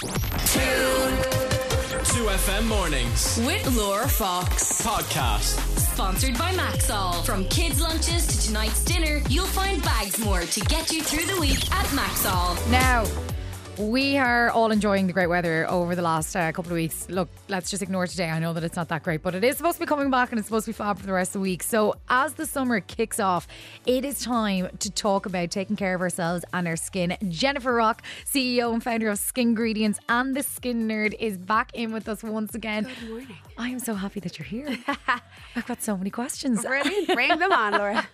2FM Mornings with Laura Fox. Podcast. Sponsored by Maxall. From kids' lunches to tonight's dinner, you'll find bags more to get you through the week at Maxall. Now, we are all enjoying the great weather over the last couple of weeks. Look, let's just ignore today. I know that it's not that great, but it is supposed to be coming back and it's supposed to be fab for the rest of the week. So as the summer kicks off, it is time to talk about taking care of ourselves and our skin. Jennifer Rock, CEO and founder of Skin Ingredients and the Skin Nerd, is back in with us once again. Good morning. I am so happy that you're here. I've got so many questions. Brilliant. Bring them on, Laura.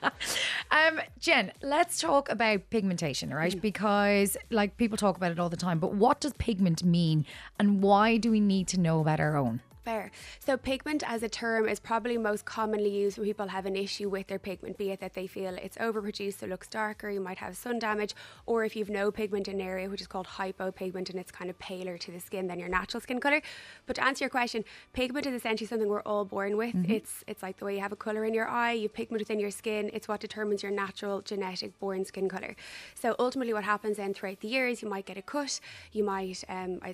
Jen, let's talk about pigmentation, right? Because like people talk about it all the time, but what does pigment mean and why do we need to know about our own? Fair. So pigment as a term is probably most commonly used when people have an issue with their pigment, be it that they feel it's overproduced, so it looks darker, you might have sun damage, or if you've no pigment in an area, which is called hypopigment, and it's kind of paler to the skin than your natural skin colour. But to answer your question, pigment is essentially something we're all born with. It's like the way you have a colour in your eye, you have pigment within your skin, it's what determines your natural genetic born skin colour. So ultimately what happens then throughout the years, you might get a cut, you might,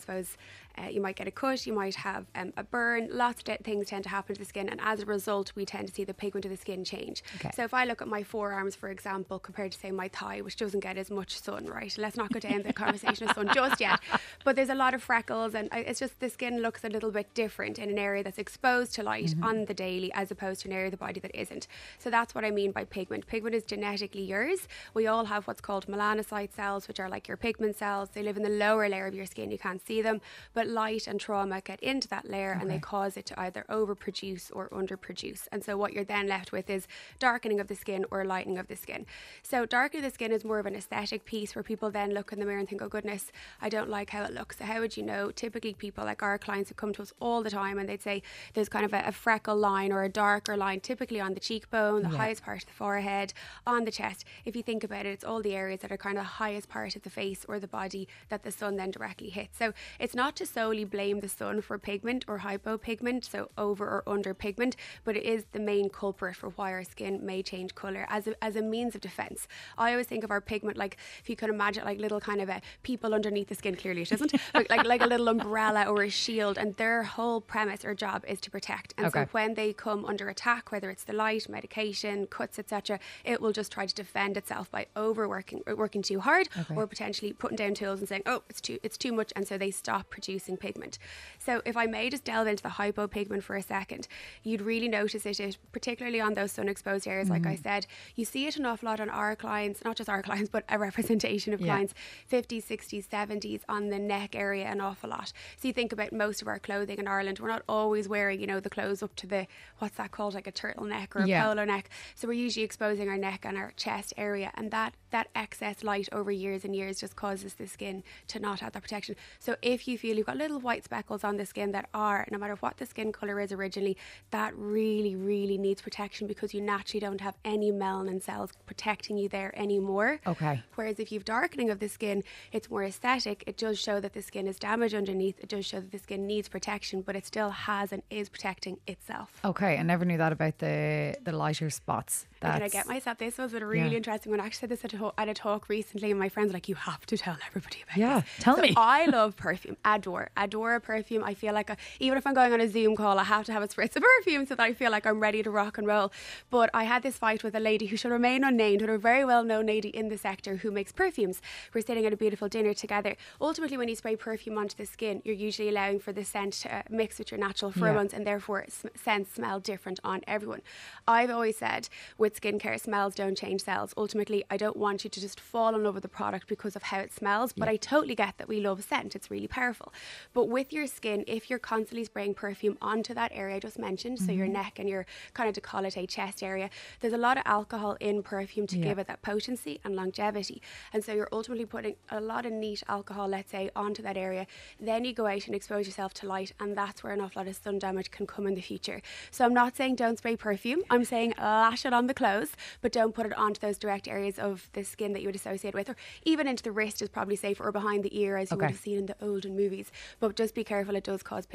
you might get a cut, you might have a burn, lots of things tend to happen to the skin, and as a result we tend to see the pigment of the skin change. Okay. So if I look at my forearms, for example, compared to say my thigh, which doesn't get as much sun, right? Let's not go down the conversation of sun just yet, but there's a lot of freckles, and it's just the skin looks a little bit different in an area that's exposed to light on the daily as opposed to an area of the body that isn't. So that's what I mean by pigment. Pigment is genetically yours. We all have what's called melanocyte cells, which are like your pigment cells. They live in the lower layer of your skin, you can't see them, but light and trauma get into that layer and they cause it to either overproduce or underproduce. And so what you're then left with is darkening of the skin or lightening of the skin. So darkening of the skin is more of an aesthetic piece where people then look in the mirror and think, oh goodness, I don't like how it looks. So how would you know? Typically people like our clients who come to us all the time and they'd say there's kind of a freckle line or a darker line, typically on the cheekbone, the highest part of the forehead, on the chest. If you think about it, it's all the areas that are kind of the highest part of the face or the body that the sun then directly hits. So it's not to solely blame the sun for pigment or hypopigment, so over or under pigment, but it is the main culprit for why our skin may change colour as a means of defence. I always think of our pigment like, if you can imagine, like little kind of people underneath the skin. Clearly it isn't, but like a little umbrella or a shield, and their whole premise or job is to protect. And so when they come under attack, whether it's the light, medication, cuts, etc., it will just try to defend itself by working too hard, or potentially putting down tools and saying, oh, it's too much, and so they stop producing pigment. So if I may just delve into the hypopigment for a second, you'd really notice it particularly on those sun exposed areas. Like I said, you see it an awful lot on our clients, not just our clients, but a representation of clients, 50s, 60s, 70s, on the neck area an awful lot. So you think about most of our clothing in Ireland, we're not always wearing, the clothes up to the, what's that called, like a turtleneck or a polo neck. So we're usually exposing our neck and our chest area, and that excess light over years and years just causes the skin to not have that protection. So if you feel you've got little white speckles on the skin that are, no matter what the skin colour is originally, that really, really needs protection, because you naturally don't have any melanin cells protecting you there anymore. Whereas if you've darkening of the skin, it's more aesthetic. It does show that the skin is damaged underneath. It does show that the skin needs protection, but it still has and is protecting itself. I never knew that about the lighter spots. Can I get myself? This was a really interesting one. I actually said this at a talk recently, and my friends were like, you have to tell everybody about this. Tell me. I love perfume. Adore a perfume. I feel like even if I'm going on a Zoom call, I have to have a spritz of perfume so that I feel like I'm ready to rock and roll. But I had this fight with a lady who should remain unnamed, but a very well-known lady in the sector who makes perfumes. We're sitting at a beautiful dinner together. Ultimately, when you spray perfume onto the skin, you're usually allowing for the scent to mix with your natural pheromones, and therefore scents smell different on everyone. I've always said with skincare, smells don't change cells. Ultimately, I don't want you to just fall in love with the product because of how it smells, but I totally get that we love scent. It's really powerful. But with your skin, if you're constantly spraying perfume onto that area I just mentioned, so your neck and your kind of décolleté chest area, there's a lot of alcohol in perfume to give it that potency and longevity. And so you're ultimately putting a lot of neat alcohol, let's say, onto that area. Then you go out and expose yourself to light, and that's where an awful lot of sun damage can come in the future. So I'm not saying don't spray perfume. I'm saying lash it on the clothes, but don't put it onto those direct areas of the skin that you would associate with, or even into the wrist is probably safer, or behind the ear, as you would have seen in the olden movies. But just be careful, it does cause pigmentation.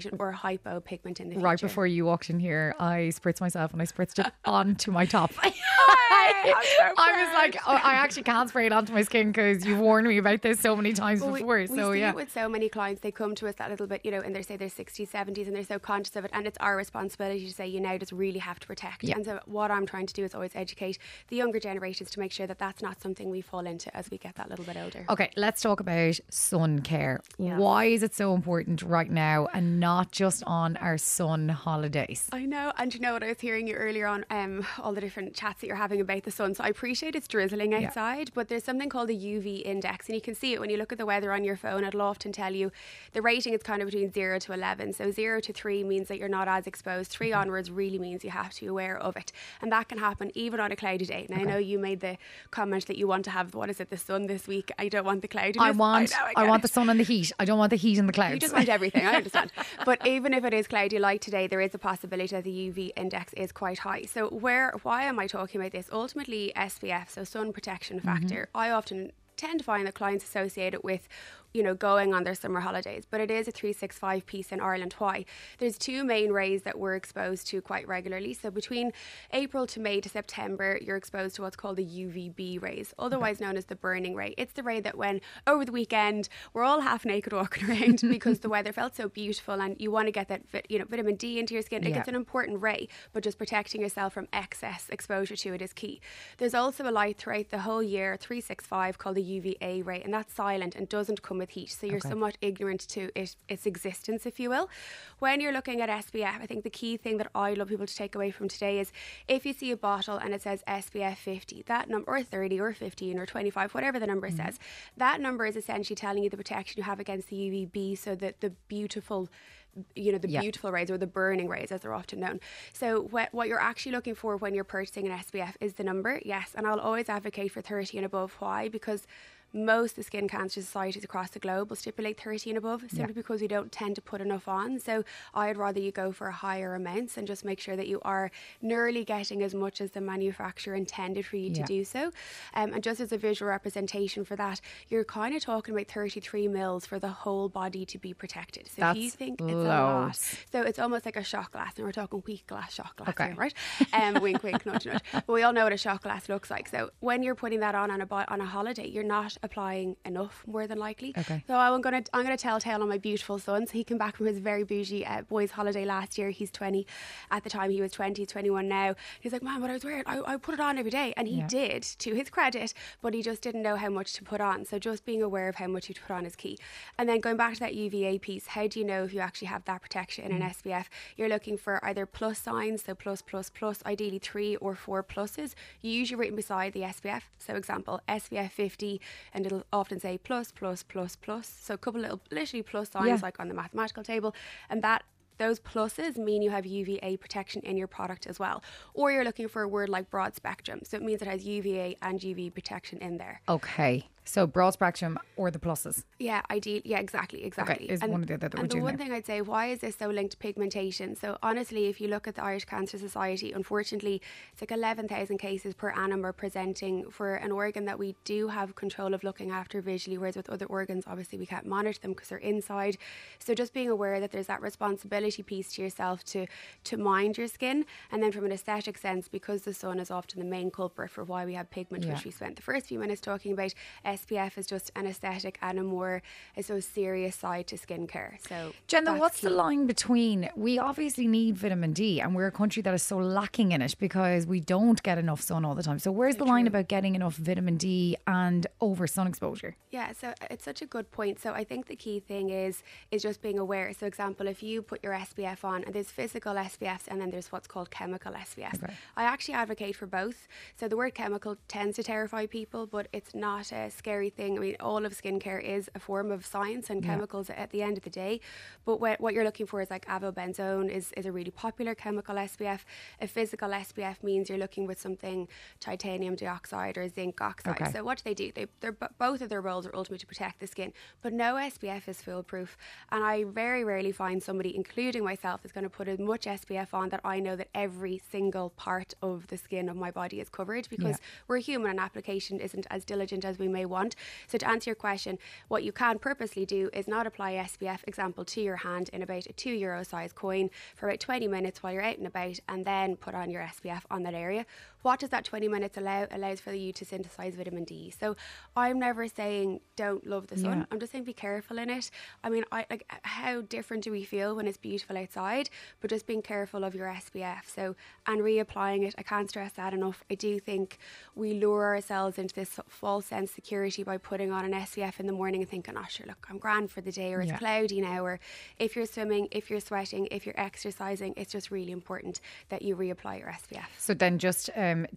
hyperpigmentation or hypopigment in the future. Right before you walked in here, I spritzed myself and I spritzed it onto my top. I was like, oh, I actually can't spray it onto my skin because you've warned me about this so many times before. We see it with so many clients. They come to us that little bit, in their 60s, 70s, and they're so conscious of it. And it's our responsibility to say, you now just really have to protect. And so what I'm trying to do is always educate the younger generations to make sure that that's not something we fall into as we get that little bit older. Okay, let's talk about sun care. Yeah. Why is it so important right now and not just on our sun holidays? I know. And you know what, I was hearing you earlier on, all the different chats that you're having about the sun. So I appreciate it's drizzling outside, but there's something called the UV index, and you can see it when you look at the weather on your phone. It'll often tell you the rating is kind of between 0 to 11. So 0 to 3 means that you're not as exposed. 3 onwards really means you have to be aware of it. And that can happen even on a cloudy day. Now, I know you made the comment that you want to have, the sun this week. I don't want the cloudiness. I want the sun and the heat. I don't want the heat and the clouds. You just want everything, I understand. But even if it is cloudy like today, there is a possibility that the UV index is quite high. So why am I talking about this? Ultimately, SPF, so sun protection factor, I often tend to find that clients associate it with going on their summer holidays, but it is a 365 piece in Ireland. Why? There's 2 main rays that we're exposed to quite regularly. So between April to May to September, you're exposed to what's called the UVB rays, otherwise known as the burning ray. It's the ray that when over the weekend we're all half naked walking around because the weather felt so beautiful and you want to get that vitamin D into your skin. It's an important ray, but just protecting yourself from excess exposure to it is key. There's also a light throughout the whole year, 365, called the UVA ray, and that's silent and doesn't come with heat, so you're somewhat ignorant to its existence, if you will. When you're looking at SPF, I think the key thing that I love people to take away from today is if you see a bottle and it says SPF 50, that number, or 30 or 15 or 25, whatever the number says, that number is essentially telling you the protection you have against the UVB, so that the beautiful beautiful rays, or the burning rays as they're often known. So what you're actually looking for when you're purchasing an SPF is the number, yes, and I'll always advocate for 30 and above. Why? Because most of the skin cancer societies across the globe will stipulate 30 and above, simply because we don't tend to put enough on. So I'd rather you go for higher amounts and just make sure that you are nearly getting as much as the manufacturer intended for you to do so. And just as a visual representation for that, you're kind of talking about 33 mils for the whole body to be protected. So if you think it's a lot, so it's almost like a shot glass, and we're talking weak glass shot glass here, right? Wink, wink, nudge, nudge. But we all know what a shot glass looks like. So when you're putting that on a holiday, you're not applying enough, more than likely. So I'm gonna tell tale on my beautiful son. So he came back from his very bougie boys holiday last year. He's 20. At the time he was 20, 21 now. He's like, Mom, what I was wearing, I put it on every day, and he did, to his credit, but he just didn't know how much to put on. So just being aware of how much you put on is key. And then going back to that UVA piece, how do you know if you actually have that protection in an SPF? You're looking for either plus signs, so plus, ideally 3 or 4 pluses, usually written beside the SPF. So example, SPF 50, and it'll often say plus. So a couple little literally plus signs like on the mathematical table, and those pluses mean you have UVA protection in your product as well. Or you're looking for a word like broad spectrum, so it means it has UVA and UV protection in there. Okay. So broad spectrum or the pluses. Yeah, ideal. Yeah, exactly. Okay, is one of the other that we're doing. And the one thing I'd say, why is this so linked to pigmentation? So honestly, if you look at the Irish Cancer Society, unfortunately, it's like 11,000 cases per annum are presenting for an organ that we do have control of looking after visually, whereas with other organs, obviously we can't monitor them because they're inside. So just being aware that there's that responsibility piece to yourself to mind your skin. And then from an aesthetic sense, because the sun is often the main culprit for why we have pigment, which we spent the first few minutes talking about, SPF is just an aesthetic and a more serious side to skincare. So Jen, what's the line between, we obviously need vitamin D and we're a country that is so lacking in it because we don't get enough sun all the time. So where's the line about getting enough vitamin D and over sun exposure? Yeah, so it's such a good point. So I think the key thing is just being aware. So example, if you put your SPF on, and there's physical SPFs and then there's what's called chemical SPFs. I actually advocate for both. So the word chemical tends to terrify people, but it's not a scary thing. I mean, all of skincare is a form of science and chemicals at the end of the day. But what you're looking for is like avobenzone is a really popular chemical SPF. A physical SPF means you're looking with something titanium dioxide or zinc oxide. So what do? Both of their roles are ultimately to protect the skin. But no SPF is foolproof. And I very rarely find somebody, including myself, is going to put as much SPF on that I know that every single part of the skin of my body is covered, because we're human and application isn't as diligent as we may want want. So to answer your question, what you can purposely do is not apply SPF, example, to your hand in about a €2 size coin for about 20 minutes while you're out and about, and then put on your SPF on that area. What does that 20 minutes allow? Allows for you to synthesize vitamin D. So I'm never saying don't love the sun. I'm just saying be careful in it. I mean, how different do we feel when it's beautiful outside? But just being careful of your SPF. So, and reapplying it. I can't stress that enough. I do think we lure ourselves into this false sense of security by putting on an SPF in the morning and thinking, oh sure, look, I'm grand for the day, or it's cloudy now, or if you're swimming, if you're sweating, if you're exercising, it's just really important that you reapply your SPF. So then just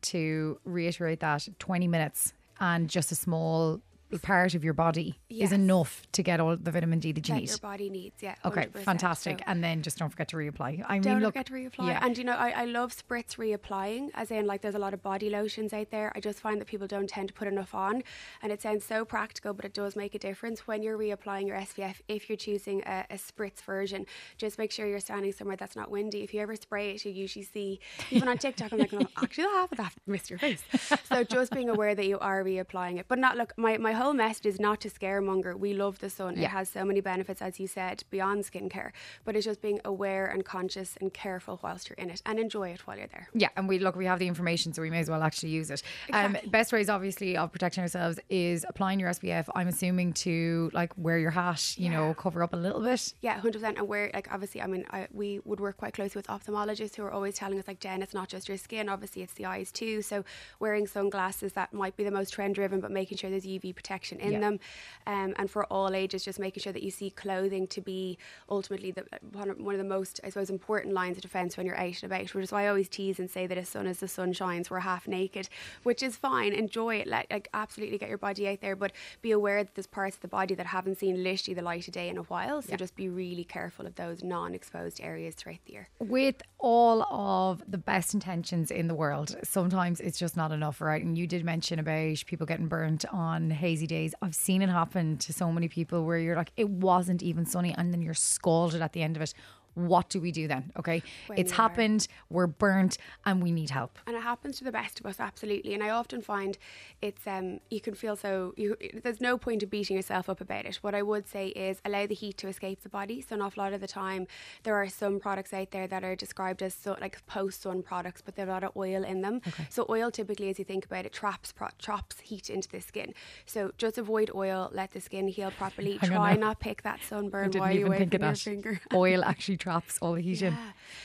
to reiterate that, 20 minutes and just a small part of your body is enough to get all the vitamin D that you need. Your body needs, 100%. Okay, fantastic. So, and then just don't forget to reapply. Don't forget to reapply. And I love spritz reapplying, as in like there's a lot of body lotions out there. I just find that people don't tend to put enough on, and it sounds so practical, but it does make a difference when you're reapplying your SPF. If you're choosing a spritz version, just make sure you're standing somewhere that's not windy. If you ever spray it, you usually see, even on TikTok, I'm like, no, actually half of that missed your face. So just being aware that you are reapplying it. But not, look, my whole message is not to scaremonger. We love the sun. It has so many benefits, as you said, beyond skincare. But it's just being aware and conscious and careful whilst you're in it, and enjoy it while you're there. Yeah, and we have the information, so we may as well actually use it. Exactly. Best ways, obviously, of protecting ourselves is applying your SPF. I'm assuming to like wear your hat, you know, cover up a little bit. Yeah, 100%. And wear, like, obviously, I mean, we would work quite closely with ophthalmologists who are always telling us, like, Jen, it's not just your skin. Obviously, it's the eyes too. So wearing sunglasses, that might be the most trend driven, but making sure there's UV protection in them, and for all ages, just making sure that you see clothing to be ultimately one of the most, I suppose, important lines of defence when you're out and about, which is why I always tease and say that as soon as the sun shines, we're half naked, which is fine. Enjoy it, like absolutely get your body out there, but be aware that there's parts of the body that haven't seen literally the light of day in a while, so just be really careful of those non-exposed areas throughout the year. With all of the best intentions in the world, sometimes it's just not enough, right? And you did mention about people getting burnt on hazy days. I've seen it happen to so many people where you're like, it wasn't even sunny, and then you're scalded at the end of it. What do we do then? Okay, it's happened, we're burnt, and we need help. And it happens to the best of us, absolutely. And I often find it's you can feel there's no point of beating yourself up about it. What I would say is allow the heat to escape the body. So an awful lot of the time there are some products out there that are described as like post-sun products, but there are a lot of oil in them. So oil typically, as you think about it, traps heat into the skin. So just avoid oil, let the skin heal properly. Try not pick that sunburn while you're waving your finger. Oil actually traps all the heat in.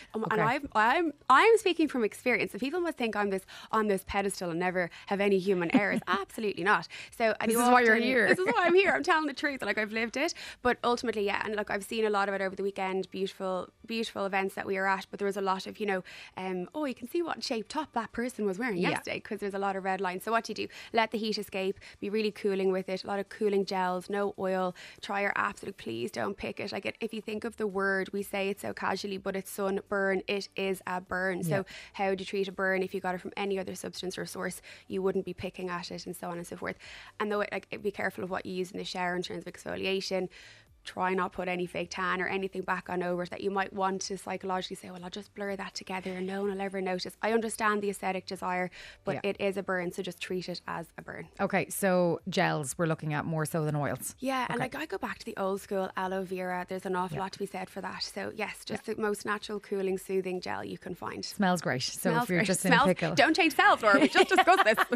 And I'm speaking from experience. So people must think I'm on this pedestal and never have any human errors. Absolutely not. So this is why you're here. This is why I'm here. I'm telling the truth. Like, I've lived it. But ultimately, and look, I've seen a lot of it over the weekend. Beautiful events that we were at. But there was a lot of, you can see what shape top that person was wearing yesterday, because there's a lot of red lines. So what do? Let the heat escape. Be really cooling with it. A lot of cooling gels. No oil. Try your absolute. Please don't pick it. Like, if you think of the word, we say it so casually, but it's sunburn. It is a burn. So how do you treat a burn? If you got it from any other substance or source, you wouldn't be picking at it, and so on and so forth. And though be careful of what you use in the shower in terms of exfoliation. Try not put any fake tan or anything back on over it that you might want to psychologically say, well, I'll just blur that together and no one will ever notice. I understand the aesthetic desire, but it is a burn, so just treat it as a burn. Okay, so gels we're looking at more so than oils. Yeah, and I go back to the old school aloe vera. There's an awful lot to be said for that. So yes, just the most natural, cooling, soothing gel you can find. Smells great. So if you're just in a pickle. Don't change cells, Laura. We just discussed this.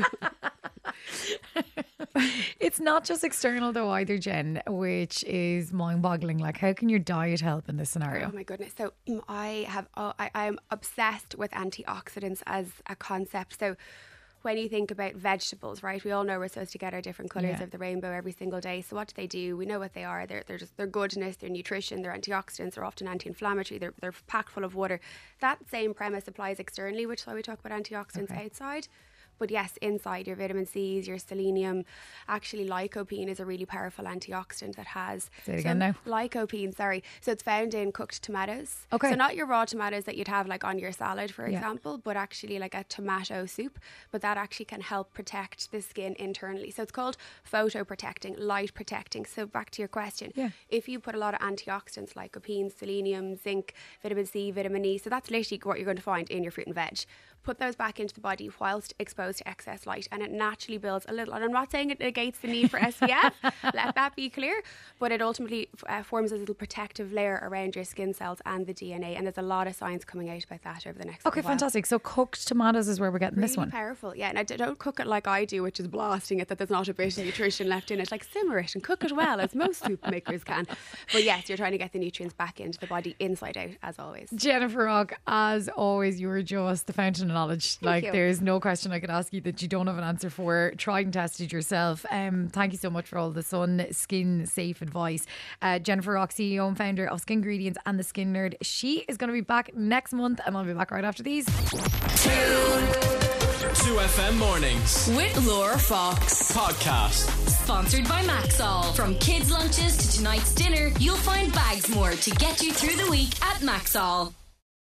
It's not just external though either, Jen, which is mind-boggling. Like, how can your diet help in this scenario? Oh my goodness. So I am obsessed with antioxidants as a concept. So when you think about vegetables, right, we all know we're supposed to get our different colours of the rainbow every single day. So what do? We know what they are. They're just their goodness, their nutrition, their antioxidants. They're often anti-inflammatory. They're packed full of water. That same premise applies externally, which is why we talk about antioxidants outside. But yes, inside, your vitamin C's, your selenium. Actually, lycopene is a really powerful antioxidant that has... Say it again now. Lycopene, sorry. So it's found in cooked tomatoes. Okay. So not your raw tomatoes that you'd have like on your salad, for example, but actually like a tomato soup. But that actually can help protect the skin internally. So it's called photoprotecting, light protecting. So back to your question. Yeah. If you put a lot of antioxidants, lycopene, selenium, zinc, vitamin C, vitamin E, so that's literally what you're going to find in your fruit and veg. Put those back into the body whilst exposed exposed to excess light, and it naturally builds a little, and I'm not saying it negates the need for SPF, let that be clear, but it ultimately forms a little protective layer around your skin cells and the DNA, and there's a lot of science coming out about that over the next Okay, while. Fantastic. So cooked tomatoes is where we're getting Really this one. powerful, yeah. And don't cook it like I do, which is blasting it that there's not a bit of nutrition left in it. Like, simmer it and cook it well, as most soup makers can. But yes, you're trying to get the nutrients back into the body inside out, as always. Jennifer Rock, as always, you are just the fountain of knowledge. Thank you. There's no question I could ask you that you don't have an answer for. Tried and tested yourself. Thank you so much for all the Sun skin safe advice. Jennifer Rock, CEO and founder of Skin Ingredients and the Skin Nerd. She is going to be back next month, and I'll be back right after these. 2FM Mornings With Laura Fox. Podcast. Sponsored by Maxall. From kids' lunches to tonight's dinner, you'll find bags more to get you through the week at Maxall.